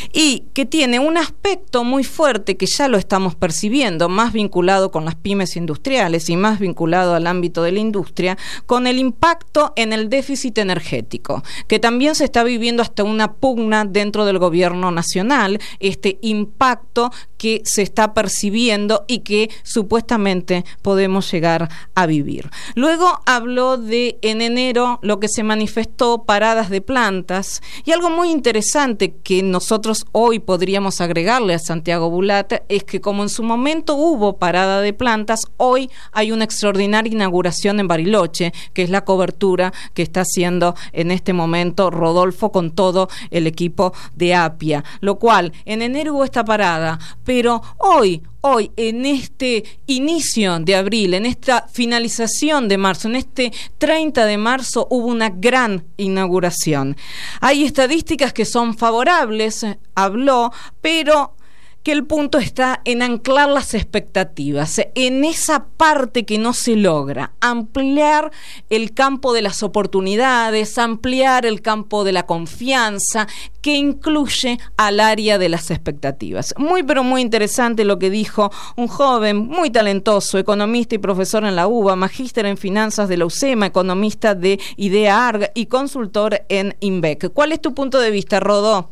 y que tiene un aspecto muy fuerte que ya lo estamos percibiendo, más vinculado con las pymes industriales y más vinculado al ámbito de la industria, con el impacto en el déficit energético, que también se está viviendo hasta una pugna dentro del gobierno nacional, este impacto que se está percibiendo y que supuestamente podemos llegar a vivir. Luego habló de, en enero, lo que se manifestó, paradas de plantas, y algo muy interesante que nosotros hoy podríamos agregarle a Santiago Bulate es que, como en su momento hubo parada de plantas, hoy hay una extraordinaria inauguración en Bariloche, que es la cobertura que está haciendo en este momento Rodolfo con todo el equipo de APIA, lo cual en enero hubo esta parada, pero hoy, en este inicio de abril, en esta finalización de marzo, en este 30 de marzo, hubo una gran inauguración. Hay estadísticas que son favorables, habló, pero que el punto está en anclar las expectativas, en esa parte que no se logra, ampliar el campo de las oportunidades, ampliar el campo de la confianza, que incluye al área de las expectativas. Muy, pero muy interesante lo que dijo un joven muy talentoso, economista y profesor en la UBA, magíster en finanzas de la UCEMA, economista de IDEA-ARG y consultor en INVEC. ¿Cuál es tu punto de vista, Rodó?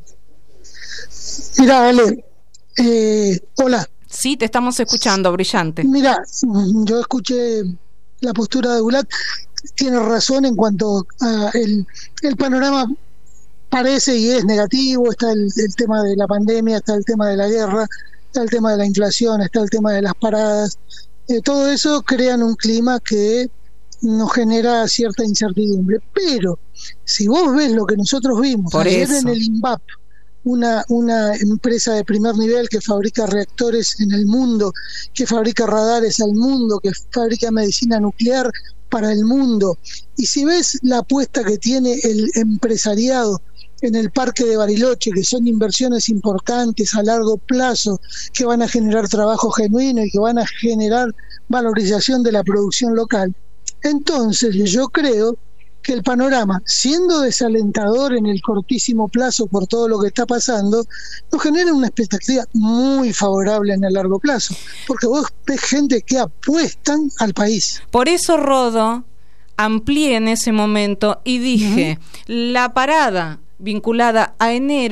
Mira, Ale, hola. Sí, te estamos escuchando, brillante. Mira, yo escuché la postura de Bulat, tiene razón en cuanto a el panorama parece y es negativo. Está el tema de la pandemia, está el tema de la guerra, está el tema de la inflación, está el tema de las paradas. Todo eso crean un clima que nos genera cierta incertidumbre. Pero si vos ves lo que nosotros vimos ayer en el INVAP, una empresa de primer nivel que fabrica reactores en el mundo, que fabrica radares al mundo, que fabrica medicina nuclear para el mundo, y si ves la apuesta que tiene el empresariado en el parque de Bariloche, que son inversiones importantes a largo plazo, que van a generar trabajo genuino y que van a generar valorización de la producción local, entonces yo creo que el panorama, siendo desalentador en el cortísimo plazo por todo lo que está pasando, nos genera una expectativa muy favorable en el largo plazo, porque vos ves gente que apuestan al país. Por eso, Rodo, amplié en ese momento y dije, la parada vinculada a enero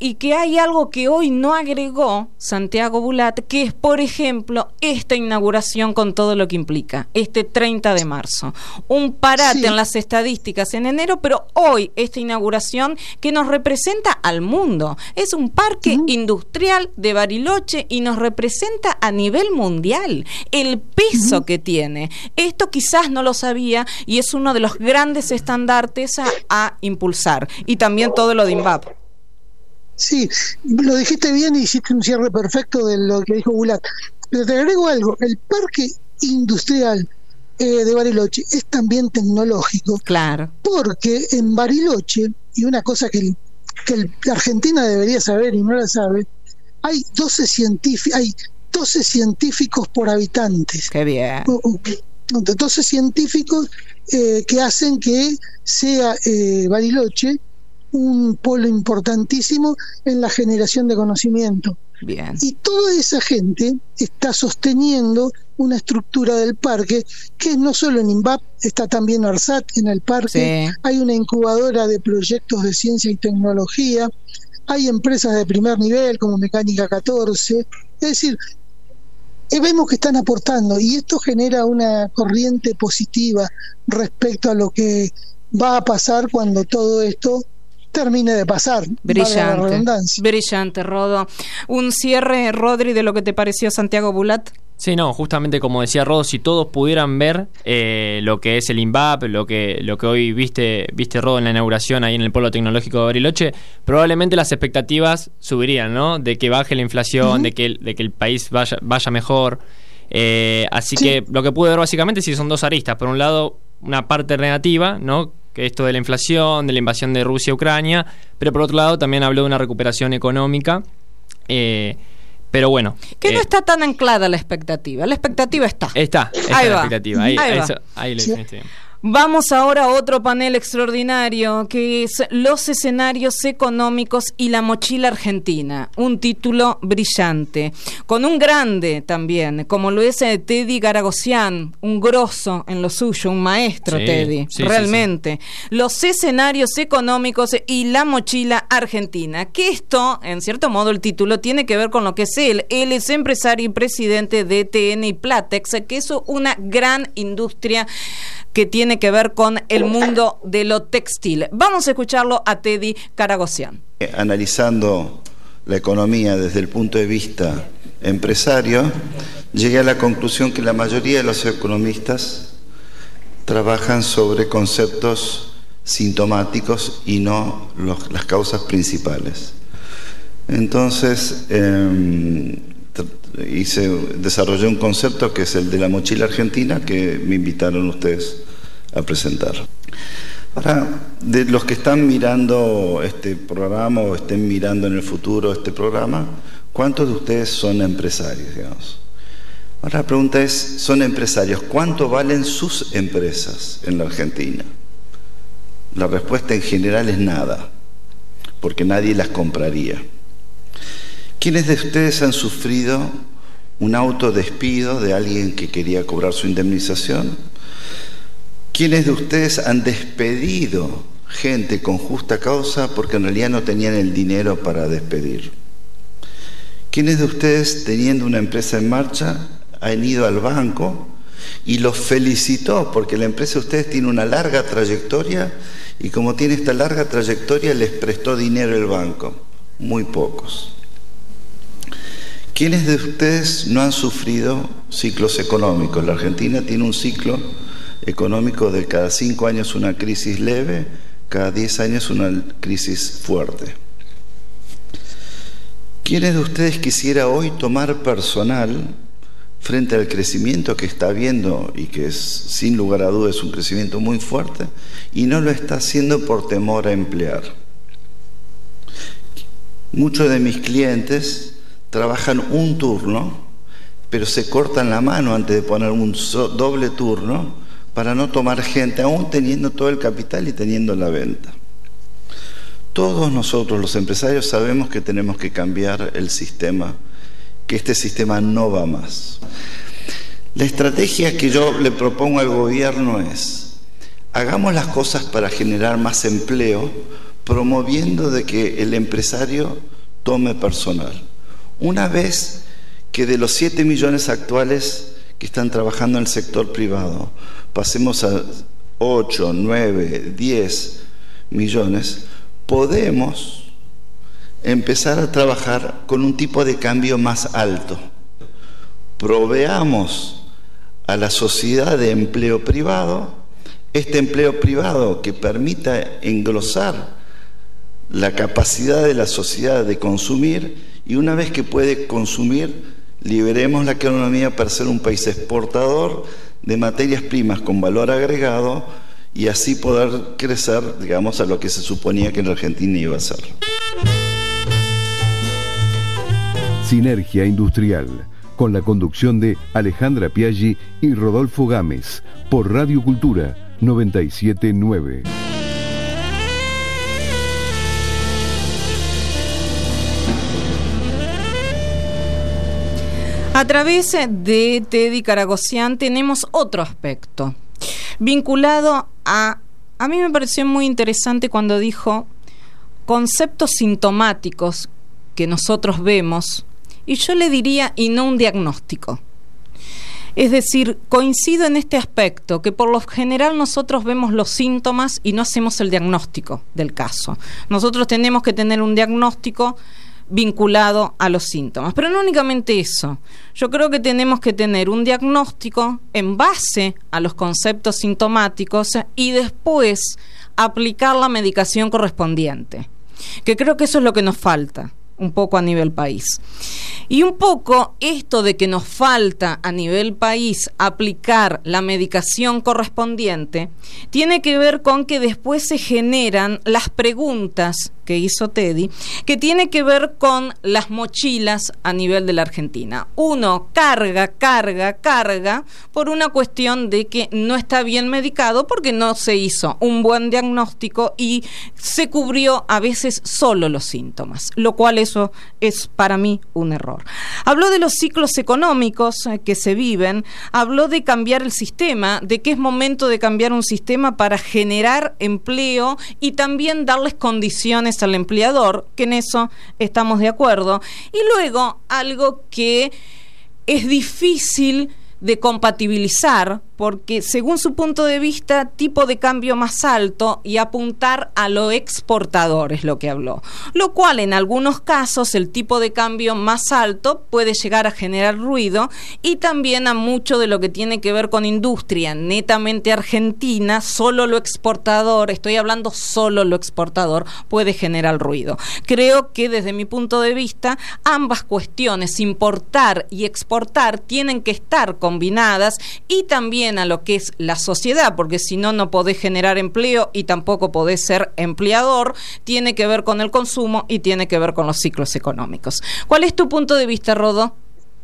y que hay algo que hoy no agregó Santiago Bulat, que es, por ejemplo, esta inauguración con todo lo que implica, este 30 de marzo. Un parate en las estadísticas en enero, pero hoy esta inauguración que nos representa al mundo. Es un parque industrial de Bariloche y nos representa a nivel mundial el peso que tiene. Esto quizás no lo sabía y es uno de los grandes estandartes a impulsar. Y también todo lo de INVAP. Sí, lo dijiste bien y hiciste un cierre perfecto de lo que dijo Bulat. Pero te agrego algo, el parque industrial de Bariloche es también tecnológico. Claro. Porque en Bariloche, y una cosa que Argentina debería saber y no la sabe, hay 12 científicos por habitantes. Qué bien. 12 científicos que hacen que sea Bariloche un polo importantísimo en la generación de conocimiento. Bien. Y toda esa gente está sosteniendo una estructura del parque que no solo en INVAP, está también ARSAT en el parque, sí. Hay una incubadora de proyectos de ciencia y tecnología, hay empresas de primer nivel como Mecánica 14, es decir, vemos que están aportando y esto genera una corriente positiva respecto a lo que va a pasar cuando todo esto termine de pasar. Brillante, Rodo. Un cierre, Rodri, de lo que te pareció Santiago Bulat. Sí, no, justamente como decía Rodo, si todos pudieran ver lo que es el INVAP, lo que hoy viste Rodo en la inauguración ahí en el Polo Tecnológico de Bariloche, probablemente las expectativas subirían, ¿no? De que baje la inflación, de que el país vaya mejor. Así que lo que pude ver básicamente sí son dos aristas. Por un lado, una parte negativa, ¿no? Que esto de la inflación, de la invasión de Rusia a Ucrania, pero por otro lado también habló de una recuperación económica. Pero bueno. Que no está tan anclada la expectativa. La expectativa está. Está ahí la va. expectativa. Ahí le definiste bien. Vamos ahora a otro panel extraordinario, que es Los escenarios económicos y la mochila argentina. Un título brillante, con un grande también, como lo es Teddy Garagosian, un grosso en lo suyo, un maestro, sí, Teddy, sí, realmente. Sí. Los escenarios económicos y la mochila argentina. Que esto, en cierto modo, el título tiene que ver con lo que es él. Él es empresario y presidente de TN y Platex, que es una gran industria que tiene que ver con el mundo de lo textil. Vamos a escucharlo a Teddy Garagosian. Analizando la economía desde el punto de vista empresario, llegué a la conclusión que la mayoría de los economistas trabajan sobre conceptos sintomáticos y no las causas principales. Entonces, desarrollé un concepto que es el de la mochila argentina, que me invitaron ustedes a presentar. Ahora, de los que están mirando este programa o estén mirando en el futuro este programa, ¿cuántos de ustedes son empresarios, digamos? Ahora la pregunta es, ¿son empresarios? ¿Cuánto valen sus empresas en la Argentina? La respuesta en general es nada, porque nadie las compraría. ¿Quiénes de ustedes han sufrido un autodespido de alguien que quería cobrar su indemnización? ¿Quiénes de ustedes han despedido gente con justa causa porque en realidad no tenían el dinero para despedir? ¿Quiénes de ustedes, teniendo una empresa en marcha, han ido al banco y los felicitó porque la empresa de ustedes tiene una larga trayectoria y como tiene esta larga trayectoria les prestó dinero el banco? Muy pocos. ¿Quiénes de ustedes no han sufrido ciclos económicos? La Argentina tiene un ciclo económico de cada 5 años una crisis leve, cada 10 años una crisis fuerte. ¿Quiénes de ustedes quisiera hoy tomar personal frente al crecimiento que está habiendo y que es, sin lugar a dudas, un crecimiento muy fuerte y no lo está haciendo por temor a emplear? Muchos de mis clientes trabajan un turno, pero se cortan la mano antes de poner un doble turno para no tomar gente, aún teniendo todo el capital y teniendo la venta. Todos nosotros, los empresarios, sabemos que tenemos que cambiar el sistema, que este sistema no va más. La estrategia que yo le propongo al gobierno es: hagamos las cosas para generar más empleo, promoviendo de que el empresario tome personal. Una vez que de los 7 millones actuales que están trabajando en el sector privado pasemos a 8, 9, 10 millones, podemos empezar a trabajar con un tipo de cambio más alto. Proveamos a la sociedad de empleo privado, este empleo privado que permita engrosar la capacidad de la sociedad de consumir, y una vez que puede consumir, liberemos la economía para ser un país exportador de materias primas con valor agregado y así poder crecer, digamos, a lo que se suponía que en Argentina iba a ser. Sinergia Industrial, con la conducción de Alejandra Piaggi y Rodolfo Gámez, por Radio Cultura 97.9. A través de Teddy Karagossian tenemos otro aspecto vinculado a mí me pareció muy interesante cuando dijo conceptos sintomáticos que nosotros vemos, y yo le diría, y no un diagnóstico. Es decir, coincido en este aspecto, que por lo general nosotros vemos los síntomas y no hacemos el diagnóstico del caso. Nosotros tenemos que tener un diagnóstico vinculado a los síntomas, pero no únicamente eso. Yo creo que tenemos que tener un diagnóstico en base a los conceptos sintomáticos y después aplicar la medicación correspondiente, que creo que eso es lo que nos falta un poco a nivel país. Y un poco esto de que nos falta a nivel país aplicar la medicación correspondiente tiene que ver con que después se generan las preguntas que hizo Teddy, que tiene que ver con las mochilas a nivel de la Argentina. Uno carga por una cuestión de que no está bien medicado, porque no se hizo un buen diagnóstico y se cubrió a veces solo los síntomas, lo cual eso es para mí un error. Habló de los ciclos económicos que se viven, habló de cambiar el sistema, de que es momento de cambiar un sistema para generar empleo y también darles condiciones al empleador, que en eso estamos de acuerdo. Y luego algo que es difícil de compatibilizar, porque según su punto de vista, tipo de cambio más alto y apuntar a lo exportador es lo que habló, lo cual en algunos casos el tipo de cambio más alto puede llegar a generar ruido, y también a mucho de lo que tiene que ver con industria netamente argentina, solo lo exportador, estoy hablando solo lo exportador, puede generar ruido. Creo que desde mi punto de vista ambas cuestiones, importar y exportar, tienen que estar combinadas, y también a lo que es la sociedad, porque si no, no podés generar empleo y tampoco podés ser empleador. Tiene que ver con el consumo y tiene que ver con los ciclos económicos. ¿Cuál es tu punto de vista, Rodo?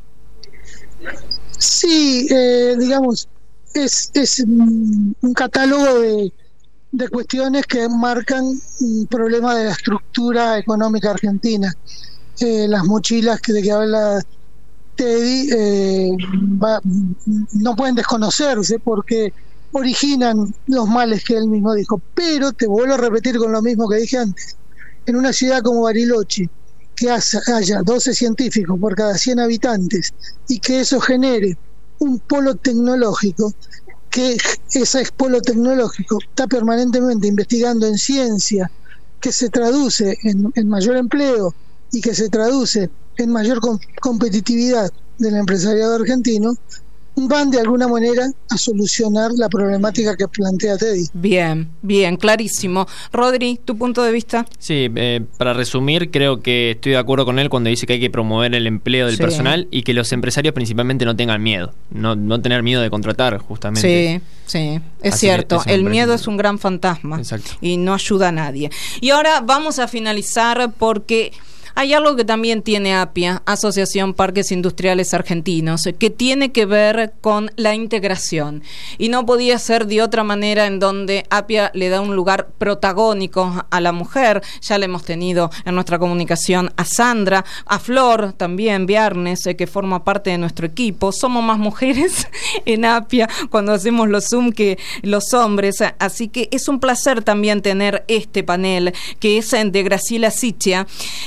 Sí, digamos, es un catálogo de cuestiones que marcan un problema de la estructura económica argentina. Las mochilas de que habla Teddy no pueden desconocerse porque originan los males que él mismo dijo. Pero te vuelvo a repetir con lo mismo que dije antes: en una ciudad como Bariloche, que haya 12 científicos por cada 100 habitantes y que eso genere un polo tecnológico, que ese polo tecnológico está permanentemente investigando en ciencia, que se traduce en mayor empleo y que se traduce en mayor competitividad del empresariado argentino, van de alguna manera a solucionar la problemática que plantea Teddy. Bien, clarísimo. Rodri, ¿tu punto de vista? Sí, para resumir, creo que estoy de acuerdo con él cuando dice que hay que promover el empleo del personal y que los empresarios principalmente no tengan miedo, no tener miedo de contratar, justamente. Sí, es cierto. El miedo es un gran fantasma. Exacto. Y no ayuda a nadie. Y ahora vamos a finalizar porque hay algo que también tiene APIA, Asociación Parques Industriales Argentinos, que tiene que ver con la integración. Y no podía ser de otra manera, en donde APIA le da un lugar protagónico a la mujer. Ya le hemos tenido en nuestra comunicación a Sandra, a Flor también, Viernes, que forma parte de nuestro equipo. Somos más mujeres en APIA cuando hacemos los Zoom que los hombres. Así que es un placer también tener este panel, que es de Graciela Siccia, de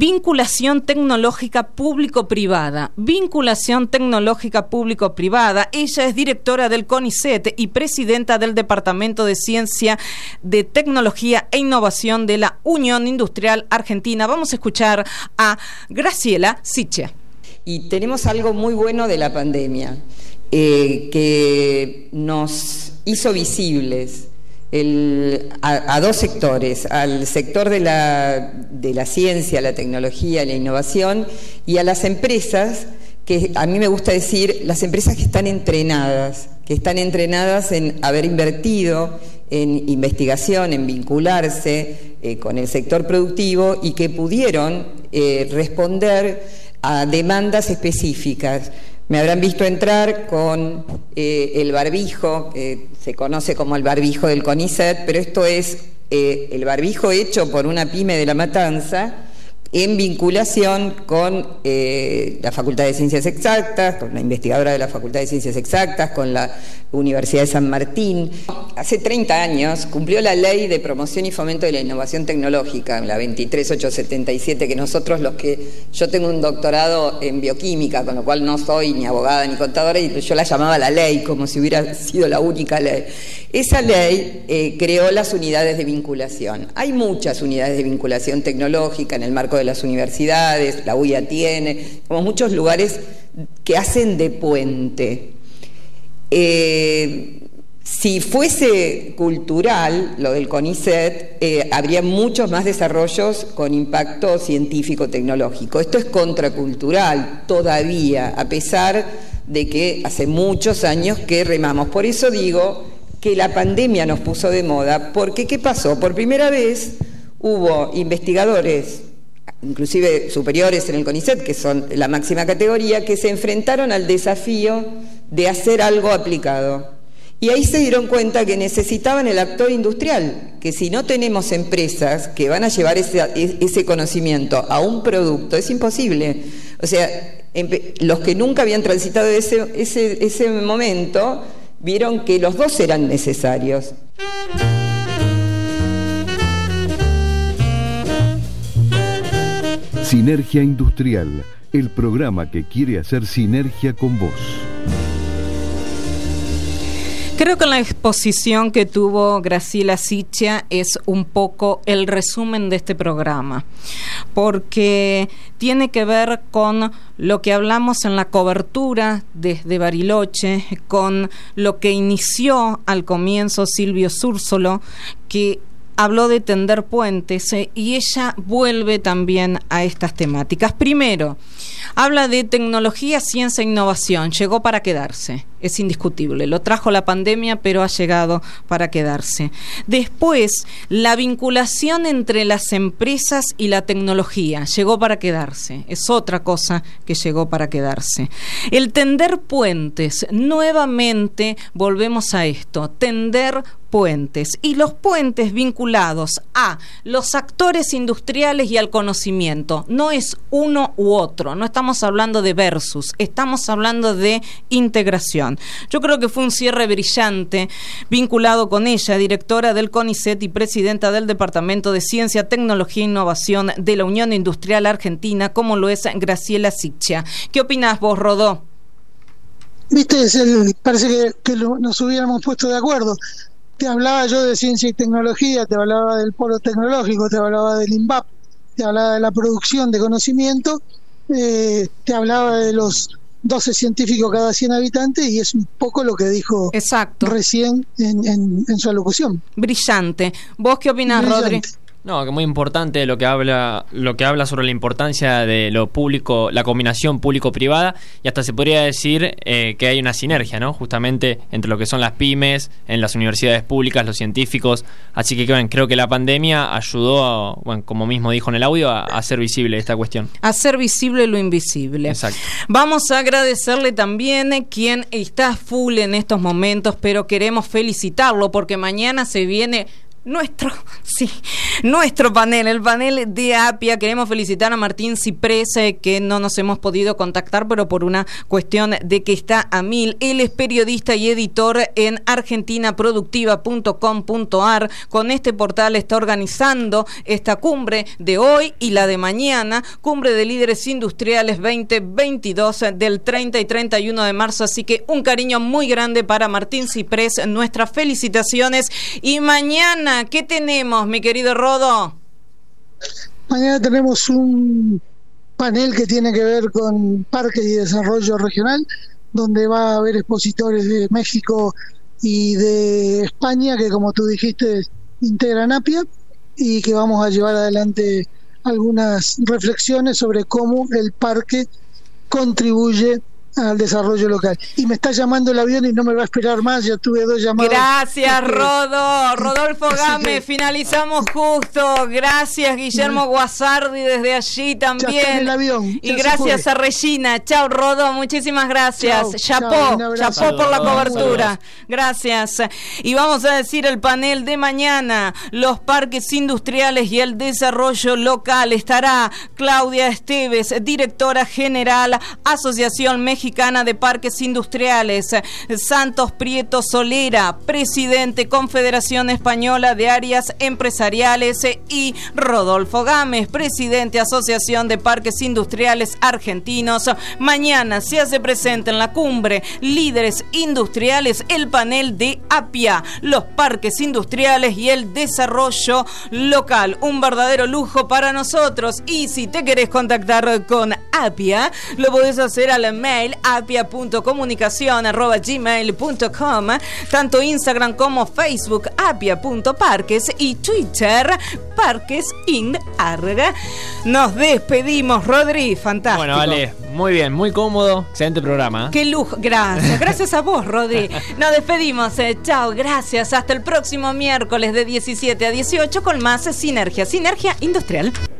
vinculación tecnológica público-privada. Vinculación tecnológica público-privada. Ella es directora del CONICET y presidenta del Departamento de Ciencia, de Tecnología e Innovación de la Unión Industrial Argentina. Vamos a escuchar a Graciela Siccia. Y tenemos algo muy bueno de la pandemia, que nos hizo visibles a dos sectores, al sector de la ciencia, la tecnología, la innovación, y a las empresas, que a mí me gusta decir, las empresas que están entrenadas en haber invertido en investigación, en vincularse con el sector productivo y que pudieron responder a demandas específicas. Me habrán visto entrar con el barbijo, que se conoce como el barbijo del CONICET, pero esto es el barbijo hecho por una pyme de La Matanza, en vinculación con la Facultad de Ciencias Exactas, con la investigadora de la Facultad de Ciencias Exactas, con la Universidad de San Martín. Hace 30 años cumplió la Ley de Promoción y Fomento de la Innovación Tecnológica, la 23877, que yo tengo un doctorado en bioquímica, con lo cual no soy ni abogada ni contadora, y yo la llamaba la ley, como si hubiera sido la única ley. Esa ley creó las unidades de vinculación. Hay muchas unidades de vinculación tecnológica en el marco de las universidades, la UIA tiene, como muchos lugares que hacen de puente. Si fuese cultural lo del CONICET, habría muchos más desarrollos con impacto científico-tecnológico. Esto es contracultural todavía, a pesar de que hace muchos años que remamos. Por eso digo que la pandemia nos puso de moda, porque ¿qué pasó? Por primera vez hubo investigadores, inclusive superiores en el CONICET, que son la máxima categoría, que se enfrentaron al desafío de hacer algo aplicado. Y ahí se dieron cuenta que necesitaban el actor industrial, que si no tenemos empresas que van a llevar ese conocimiento a un producto, es imposible. O sea, los que nunca habían transitado ese momento vieron que los dos eran necesarios. Sinergia Industrial, el programa que quiere hacer sinergia con vos. Creo que la exposición que tuvo Graciela Siccia es un poco el resumen de este programa, porque tiene que ver con lo que hablamos en la cobertura desde Bariloche, con lo que inició al comienzo Silvio Zúrzolo, que habló de tender puentes, y ella vuelve también a estas temáticas. Primero, habla de tecnología, ciencia e innovación. Llegó para quedarse, es indiscutible. Lo trajo la pandemia, pero ha llegado para quedarse. Después, la vinculación entre las empresas y la tecnología. Llegó para quedarse, es otra cosa que llegó para quedarse. El tender puentes, nuevamente volvemos a esto, tender puentes, y los puentes vinculados a los actores industriales y al conocimiento. No es uno u otro, no estamos hablando de versus, estamos hablando de integración. Yo creo que fue un cierre brillante vinculado con ella, directora del CONICET y presidenta del Departamento de Ciencia, Tecnología e Innovación de la Unión Industrial Argentina, como lo es Graciela Siccia. ¿Qué opinás vos, Rodó? Viste, parece que nos hubiéramos puesto de acuerdo. Te hablaba yo de ciencia y tecnología, te hablaba del polo tecnológico, te hablaba del INVAP, te hablaba de la producción de conocimiento, te hablaba de los 12 científicos cada 100 habitantes, y es un poco lo que dijo recién en su alocución. Brillante. ¿Vos qué opinás, Rodri? No, que muy importante lo que habla sobre la importancia de lo público, la combinación público-privada, y hasta se podría decir que hay una sinergia, ¿no? Justamente entre lo que son las pymes, en las universidades públicas, los científicos. Así que bueno, creo que la pandemia ayudó, como mismo dijo en el audio, a hacer visible esta cuestión. A hacer visible lo invisible. Exacto. Vamos a agradecerle también quien está full en estos momentos, pero queremos felicitarlo porque mañana se viene nuestro panel, el panel de Apia. Queremos felicitar a Martín Ciprés, que no nos hemos podido contactar, pero por una cuestión de que está a mil. Él es periodista y editor en argentinaproductiva.com.ar. Con este portal está organizando esta cumbre de hoy y la de mañana, Cumbre de Líderes Industriales 2022, del 30 y 31 de marzo. Así que un cariño muy grande para Martín Ciprés, nuestras felicitaciones. Y mañana, ¿qué tenemos, mi querido Rodo? Mañana tenemos un panel que tiene que ver con parques y desarrollo regional, donde va a haber expositores de México y de España, que como tú dijiste, integran Apia, y que vamos a llevar adelante algunas reflexiones sobre cómo el parque contribuye al desarrollo local. Y me está llamando el avión y no me va a esperar más, ya tuve 2 llamadas. Gracias, Rodo. Rodolfo Gámez, finalizamos justo. Gracias, Guillermo Guasardi, desde allí también. Ya está en el avión, y gracias a Regina. Chao, Rodo, muchísimas gracias. Chapó por la cobertura. Gracias. Y vamos a decir el panel de mañana, los parques industriales y el desarrollo local. Estará Claudia Esteves, directora general, Asociación Mexicana de Parques Industriales, Santos Prieto Solera, presidente Confederación Española de Áreas Empresariales, y Rodolfo Gámez, presidente Asociación de Parques Industriales Argentinos. Mañana se hace presente en la cumbre Líderes Industriales el panel de Apia, los parques industriales y el desarrollo local. Un verdadero lujo para nosotros. Y si te querés contactar con Apia, lo podés hacer al mail apia.comunicación@gmail.com, tanto Instagram como Facebook apia.parques y Twitter parquesinarg. Nos despedimos, Rodri, fantástico. Bueno, vale, muy bien, muy cómodo, excelente programa. Qué lujo, gracias a vos, Rodri. Nos despedimos, chao, gracias, hasta el próximo miércoles de 17 a 18 con más Sinergia Industrial.